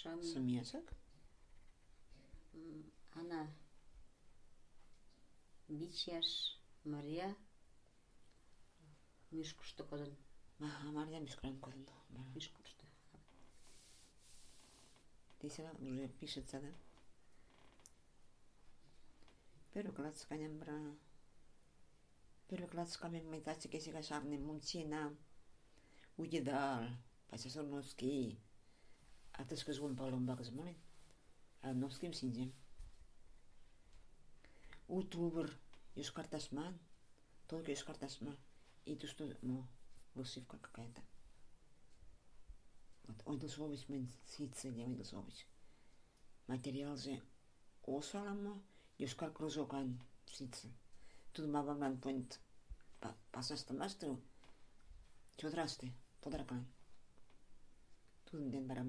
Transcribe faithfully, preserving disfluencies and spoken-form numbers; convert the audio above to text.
Шан Самиясак? м, Ана Бичяш Мария Мишкушты кодын Ага, Мария Мишкран кодын. Мишкушты. Здесь она уже пишется, да? Первый класс канем бра. Первый класс камен майтачи кесига шарны мунчина. Уйдал. Пасасор носки. А ты скажи, он палом багаз малин. А носким синзем. Утубр. Юскартасман. Только юскартасман. И то, что, ну, высывка какая-то. Вот, ойдылсович мен ситсы не ойдылсович. Материал же осалама, юскар кружокан ситсы. Тут мабаман пойнт пасаста мастру. Чодрасты, подракан. Тут ден барам.